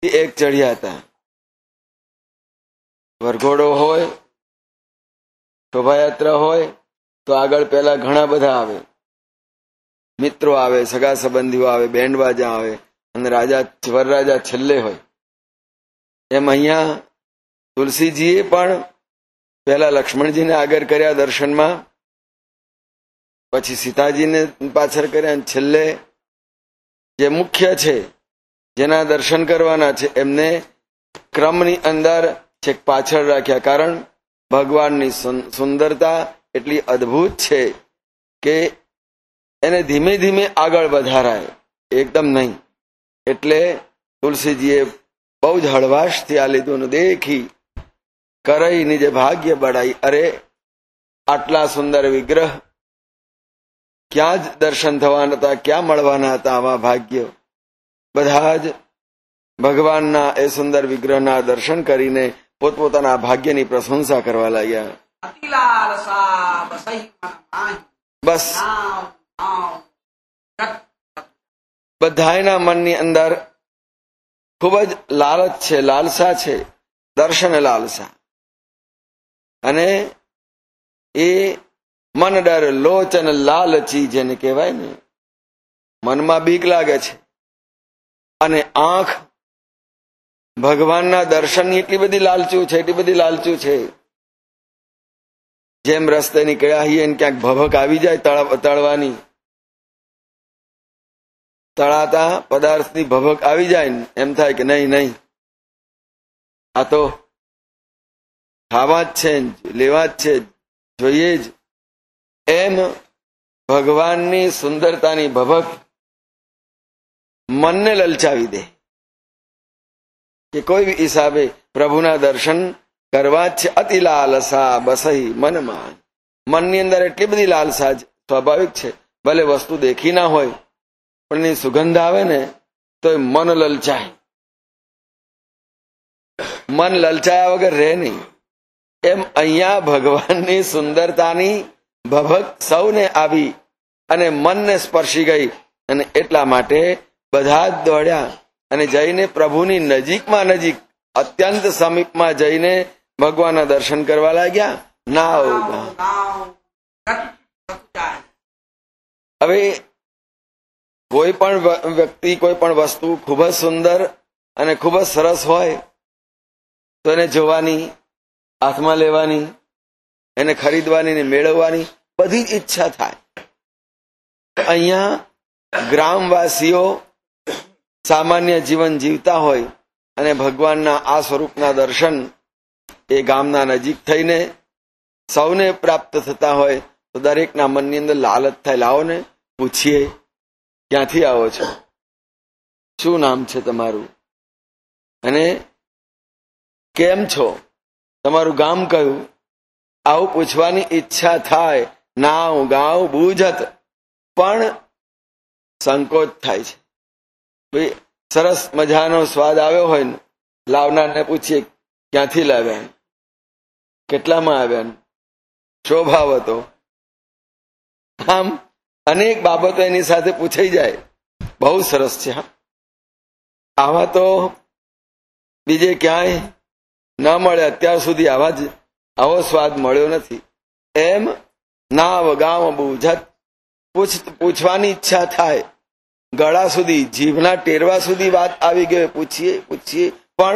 એક ચડ્યા હતા. વરઘોડો હોય, શોભાયાત્રા હોય તો આગળ પેલા ઘણા બધા આવે, મિત્રો આવે, સગા સંબંધીઓ આવે, બેન્ડ બાજા આવે અને વરરાજા છેલ્લે હોય. એમ અહીંયા તુલસીજીએ પણ પહેલા લક્ષ્મણજીને આગળ કર્યા દર્શનમાં, પછી સીતાજીને પાછળ કર્યા અને છેલ્લે જે મુખ્ય છે, જેના દર્શન કરવાના છે, એમને ક્રમની અંદર છેક પાછળ રાખ્યા. કારણ ભગવાનની સુંદરતા એટલી અદ્ભુત છે કે એને ધીમે ધીમે આગળ વધારાય, એકદમ નહીં. એટલે તુલસીજીએ બહુ જ હળવાશથી આ લીધું. દેખી કરઈ નિજ ભાગ્ય બળાઈ. અરે આટલા સુંદર વિગ્રહ ક્યાં જ દર્શન થવાના હતા, ક્યાં મળવાના હતા આવા ભાગ્ય? બધા જ ભગવાનના એ સુંદર વિગ્રહના દર્શન કરીને પોતપોતાના ભાગ્યની પ્રશંસા કરવા લાગ્યા. બસ બધાયના મનની અંદર ખૂબ જ લાલચ છે, લાલસા છે, દર્શન લાલસા. અને એ મન ડર લોચન લાલચી જેને કહેવાય ને, મનમાં બીક લાગે છે અને આંખ ભગવાનના દર્શનની એટલી બધી લાલચું છે, એટલી બધી લાલચું છે. જેમ રસ્તે નીકળ્યા હઈએ ને ક્યાંક ભભક આવી જાય તળવાની, તળાતા પદાર્થની ભભક આવી જાય ને એમ થાય કે નહીં નહીં, આ તો ખાવા જ છે, લેવા જ છે, જોઈએ જ. એમ ભગવાનની સુંદરતાની ભભક મનને લલચાવી દે કે કોઈ હિસાબે પ્રભુના દર્શન કરવા જ છે. અતિ લાલસા બસઈ મનમાં. મનની અંદર એટલી બધી લાલસા સ્વાભાવિક છે. ભલે વસ્તુ દેખી ના હોય પણ એની સુગંધ આવે ને તો એ મન લલચાય. મન લલચાયા વગર રહે નહીં. એમ અહીંયા ભગવાનની સુંદરતાની ભભક સૌને આવી અને મનને સ્પર્શી ગઈ અને એટલા માટે બધા જ દોડ્યા અને જઈને પ્રભુની નજીકમાં નજીક, અત્યંત સમીપમાં જઈને ભગવાનના દર્શન કરવા લાગ્યા. હવે કોઈ પણ વ્યક્તિ, કોઈ પણ વસ્તુ ખૂબ જ સુંદર અને ખૂબ જ સરસ હોય તો એને જોવાની, હાથમાં લેવાની, એને ખરીદવાની ને મેળવવાની બધી જ ઈચ્છા થાય. અહીંયા ગ્રામવાસીઓ સામાન્ય જીવન જીવતા હોય અને ભગવાનના આ સ્વરૂપના દર્શન એ ગામના નજીક થઈને સૌને પ્રાપ્ત થતા હોય તો દરેકના મનની અંદર લાલચ થાય. લાવો ને પૂછીએ, ક્યાંથી આવો છો, શું નામ છે તમારું, અને કેમ છો, તમારું ગામ કયું, આવું પૂછવાની ઈચ્છા થાય. નાવ ગાવ બૂઝત, પણ સંકોચ થાય છે. ભાઈ સરસ મજાનો સ્વાદ આવ્યો હોય ને, લાવનારને પૂછીએ ક્યાંથી લાવ્યા, કેટલામાં આવ્યા, શો ભાવ હતો. આમ અનેક બાબતો એની સાથે પૂછાઈ જાય. બહુ સરસ છે. આવા તો બીજે ક્યાંય ન મળે, અત્યાર સુધી આવો સ્વાદ મળ્યો નથી. એમ નાવ ગામ બૂઝત, પૂછવાની ઈચ્છા થાય. ગળા સુધી, જીભના ટેરવા સુધી વાત આવી ગઈ. પૂછીએ પણ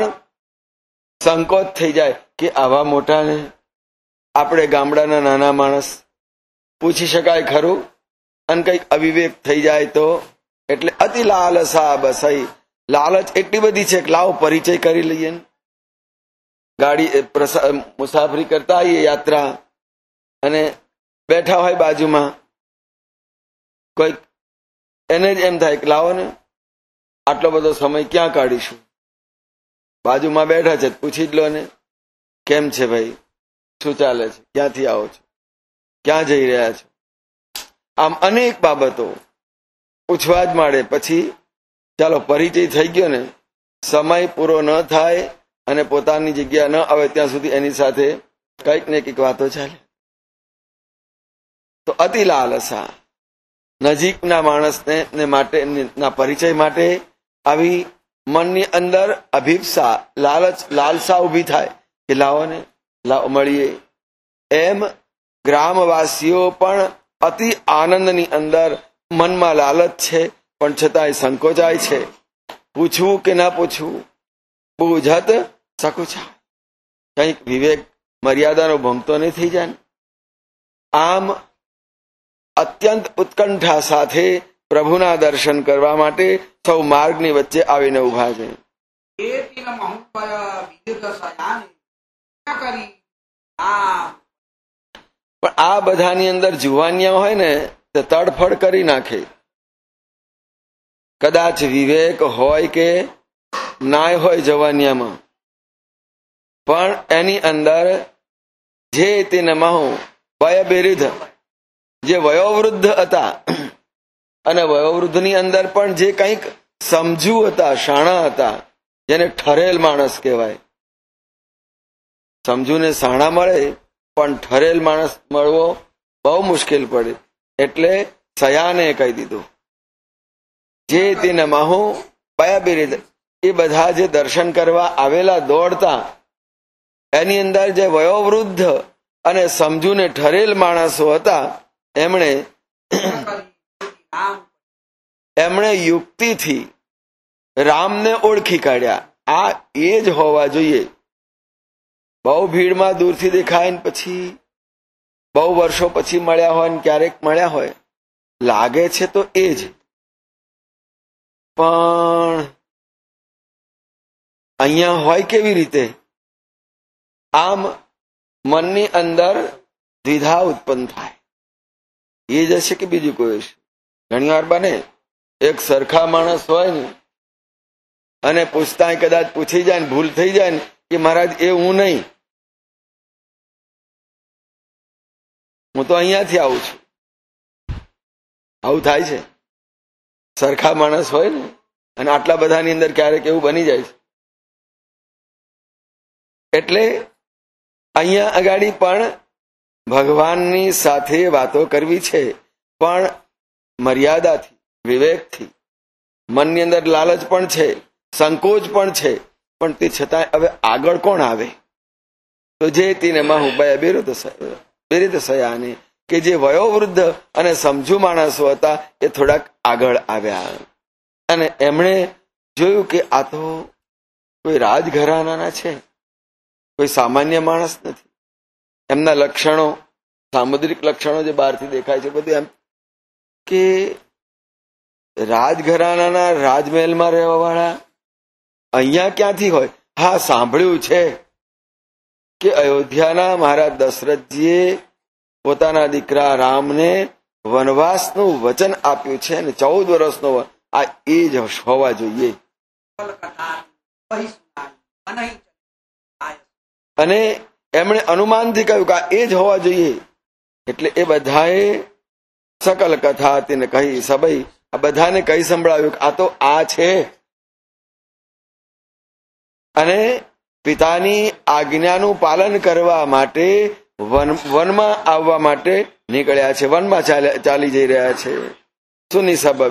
સંકોચ થઈ જાય કે આવા મોટાને આપણે ગામડાના નાના માણસ પૂછી શકાય ખરું? અને કંઈક અવિવેક થઈ જાય તો. એટલે અતિ લાલસા બસઈ. લાલચ એટલી બધી છે કે લાવો પરિચય કરી લઈએ. ગાડી મુસાફરી કરતા આવીએ, યાત્રા, અને બેઠા હોય બાજુમાં કોઈક, એને જ એમ થાય કે લાવો ને આટલો બધો સમય ક્યાં કાઢીશું, બાજુમાં બેઠા છે પૂછી જ લો ને, કેમ છે ભાઈ, શું ચાલે છે, ક્યાંથી આવો છો, ક્યાં જઈ રહ્યા છો. આમ અનેક બાબતો પૂછવા જ માંડે. પછી ચાલો પરિચય થઈ ગયો ને, સમય પૂરો ન થાય અને પોતાની જગ્યા ન આવે ત્યાં સુધી એની સાથે કંઈક ને કંઈક વાતો ચાલે. તો અતિ લાલસા. નજીકના માણસને માટે ના પરિચય માટે આવી મનની અંદર અભિપ્સા, લાલસા ઊભી થાય કે લાવો ને, લાવો મળીએ. એમ ગ્રામવાસીઓ પણ અતિ આનંદની અંદર મનમાં લાલચ છે, પણ છતાંય સંકોચાય છે. પૂછવું કે ના પૂછવું, બુઝત સકુચાય. કંઈક વિવેક મર્યાદાનો ભંગ તો નહીં થઈ જાય ને. આમ અત્યંત ઉત્કંઠા સાથે પ્રભુના દર્શન કરવા માટે સૌ માર્ગની વચ્ચે આવીને ઉભા છે. પણ આ બધાની અંદર જુવાનિયા હોય ને તે તડફડ કરી નાખે. કદાચ વિવેક હોય કે નાય હોય જવાનિયામાં, પણ એની અંદર જે તે નમાહુ વય બિરુદ્ધ, જે વયોવૃદ્ધ હતા, અને વયોવૃદ્ધની અંદર પણ જે કંઈક સમજુ હતા, શાણા હતા, જેને ઠરેલ માણસ કહેવાય. સમજુને શાણા મળે, પણ ઠરેલ માણસ મળવો બહુ મુશ્કેલ પડે. એટલે સયાને કહી દીધું જે તે નમાહુ વય બિરુદ્ધ. એ બધા જે દર્શન કરવા આવેલા દોડતા, એની અંદર જે વયોવૃદ્ધ અને સમજુને ઠરેલ માણસો હતા, એમણે યુક્તિથી રામને ઓળખી કાઢ્યા. આ એ જ હોવા જોઈએ. બહુ ભીડમાં દૂરથી દેખાય ને પછી બહુ વર્ષો પછી મળ્યા હોય ને ક્યારેક મળ્યા હોય, લાગે છે તો એ જ. પણ અહીંયા હોય કેવી રીતે? આમ મનની અંદર દ્વિધા ઉત્પન્ન થાય. એ જ હશે કે બીજું કોઈ હશે? ઘણી વાર બને એક સરખા માણસ હોય ને, અને પૂછતા કદાચ પૂછી જાય ને ભૂલ થઈ જાય ને કે મહારાજ એ હું નહીં, હું તો અહીંયાથી આવું છું. આવું થાય છે. સરખા માણસ હોય ને, અને આટલા બધાની અંદર ક્યારેક એવું બની જાય છે. એટલે અહીંયા અગાડી પણ ભગવાનની સાથે વાતો કરવી છે, પણ મર્યાદાથી, વિવેકથી. મનની અંદર લાલચ પણ છે, સંકોચ પણ છે, પણ તે છતાં હવે આગળ કોણ આવે? તો જે તેને માહુબયા બિરુદ્ધ સયાને, કે જે વયોવૃદ્ધ અને સમજુ માણસો હતા એ થોડાક આગળ આવ્યા. અને એમણે જોયું કે આ તો કોઈ રાજઘરાનાના છે, કોઈ સામાન્ય માણસ નથી. એમના લક્ષણો, સામુદ્રિક લક્ષણો જે બહારથી દેખાય છે બધું એમ કે રાજઘરાનાના, રાજમહેલમાં રહેવા વાળા અહીંયા ક્યાંથી હોય? હા, સાંભળ્યું છે કે અયોધ્યાના મહારાજ દશરથજીએ પોતાના દીકરા રામને વનવાસનું વચન આપ્યું છે, અને 14 વર્ષનો. આ એ જ હોવા જોઈએ. અને એમણે અનુમાનથી કહ્યું કે એ જ હોવા જોઈએ. એટલે એ બધાએ સકલ કથા તેને કહી, સબઈ આ બધાને કહી સંભળાવ્યું કે આ તો આ છે. અને પિતાની આજ્ઞાનું પાલન કરવા માટે વનમાં આવવા માટે નીકળ્યા છે, વનમાં ચાલી જઈ રહ્યા છે. સુની સબબ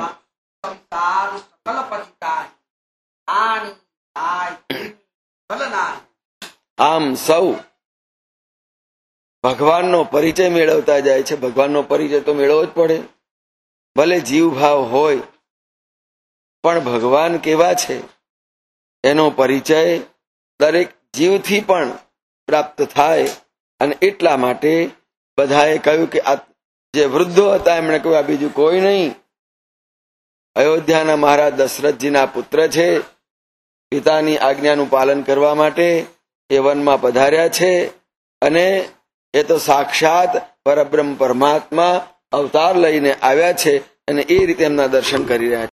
આમ સૌ ભગવાનનો પરિચય મેળવતા જાય છે. ભગવાનનો પરિચય તો મેળવવો જ પડે. ભલે જીવ ભાવ હોય, પણ ભગવાન કેવા છે એનો પરિચય દરેક જીવથી પણ પ્રાપ્ત થાય. અને એટલા માટે બધાએ કહ્યું કે આ જે વૃદ્ધો હતા એમણે કહ્યું આ બીજું કોઈ નહીં, અયોધ્યાના મહારાજ દશરથજીના પુત્ર છે. પિતાની આજ્ઞાનું પાલન કરવા માટે એ વનમાં પધાર્યા છે. અને એ તો સાક્ષાત પરબ્રહ્મ પરમાત્મા અવતાર લઈને આવ્યા છે, અને એ રીતે એમના દર્શન કરી રહ્યા છે.